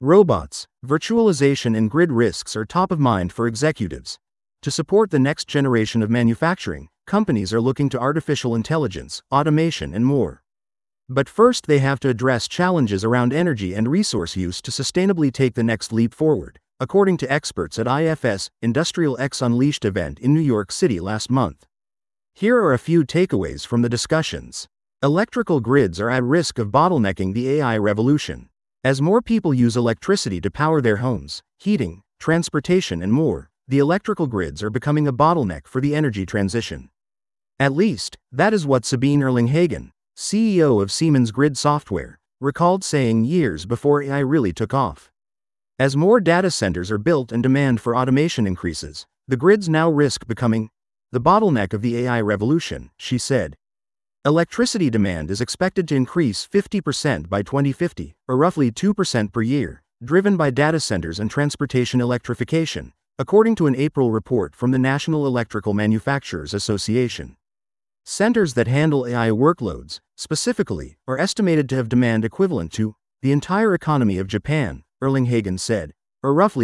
Robots, virtualization and grid risks are top of mind for executives. To support the next generation of manufacturing, companies are looking to artificial intelligence, automation and more. But first they have to address challenges around energy and resource use to sustainably take the next leap forward, according to experts at IFS Industrial X Unleashed event in New York City last month. Here are a few takeaways from the discussions. Electrical grids are at risk of bottlenecking the AI revolution. As more people use electricity to power their homes, heating, transportation and more, the electrical grids are becoming a bottleneck for the energy transition. At least, that is what Sabine Erling-Hagen, CEO of Siemens Grid Software, recalled saying years before AI really took off. As more data centers are built and demand for automation increases, the grids now risk becoming the bottleneck of the AI revolution, she said. Electricity demand is expected to increase 50% by 2050, or roughly 2% per year, driven by data centers and transportation electrification, according to an April report from the National Electrical Manufacturers Association. Centers that handle AI workloads, specifically, are estimated to have demand equivalent to the entire economy of Japan, Erling-Hagen said, or roughly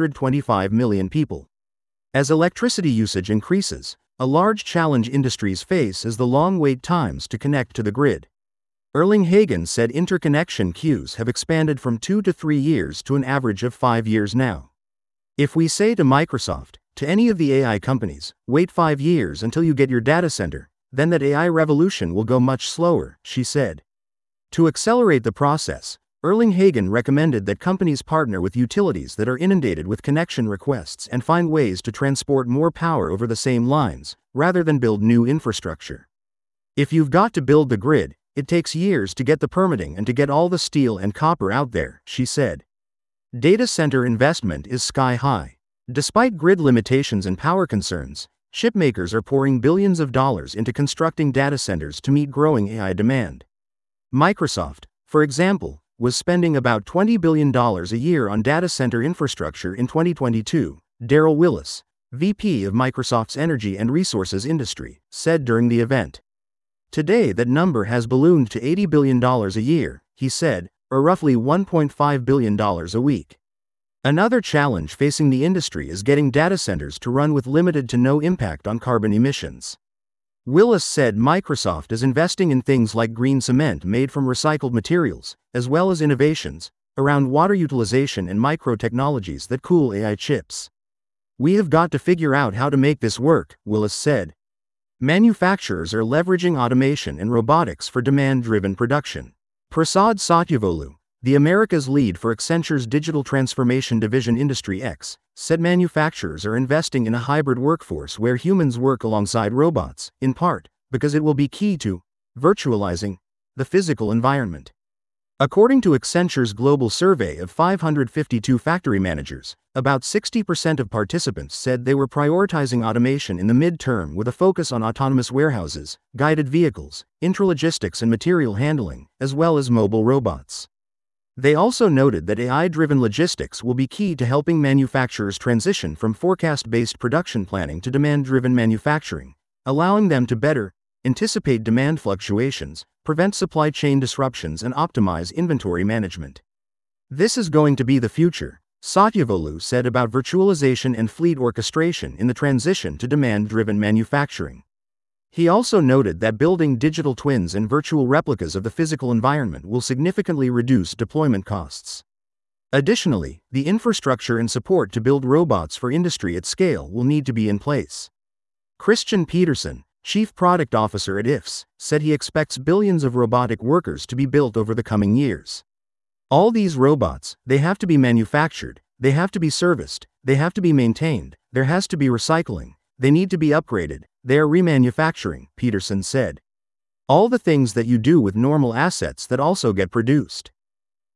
125 million people. As electricity usage increases, a large challenge industries face is the long wait times to connect to the grid. Erling-Hagen said interconnection queues have expanded from 2 to 3 years to an average of 5 years now. If we say to Microsoft, to any of the AI companies, wait 5 years until you get your data center, then that AI revolution will go much slower, she said. To accelerate the process, Erling-Hagen recommended that companies partner with utilities that are inundated with connection requests and find ways to transport more power over the same lines, rather than build new infrastructure. If you've got to build the grid, it takes years to get the permitting and to get all the steel and copper out there, she said. Data center investment is sky high. Despite grid limitations and power concerns, chipmakers are pouring billions of dollars into constructing data centers to meet growing AI demand. Microsoft, for example, was spending about $20 billion a year on data center infrastructure in 2022, Daryl Willis, VP of Microsoft's Energy and Resources Industry, said during the event. Today that number has ballooned to $80 billion a year, he said, or roughly $1.5 billion a week. Another challenge facing the industry is getting data centers to run with limited to no impact on carbon emissions. Willis said Microsoft is investing in things like green cement made from recycled materials, as well as innovations around water utilization and micro-technologies that cool AI chips. We have got to figure out how to make this work, Willis said. Manufacturers are leveraging automation and robotics for demand-driven production. Prasad Satyavolu, the America's lead for Accenture's digital transformation division Industry X, said manufacturers are investing in a hybrid workforce where humans work alongside robots, in part, because it will be key to virtualizing the physical environment. According to Accenture's global survey of 552 factory managers, about 60% of participants said they were prioritizing automation in the mid-term with a focus on autonomous warehouses, guided vehicles, intralogistics and material handling, as well as mobile robots. They also noted that AI-driven logistics will be key to helping manufacturers transition from forecast-based production planning to demand-driven manufacturing, allowing them to better anticipate demand fluctuations, prevent supply chain disruptions and optimize inventory management. This is going to be the future, Satyavolu said about virtualization and fleet orchestration in the transition to demand-driven manufacturing. He also noted that building digital twins and virtual replicas of the physical environment will significantly reduce deployment costs. Additionally, the infrastructure and support to build robots for industry at scale will need to be in place. Christian Peterson, Chief Product Officer at IFS, said he expects billions of robotic workers to be built over the coming years. All these robots, they have to be manufactured, they have to be serviced, they have to be maintained, there has to be recycling, they need to be upgraded, they are remanufacturing, Peterson said. All the things that you do with normal assets that also get produced.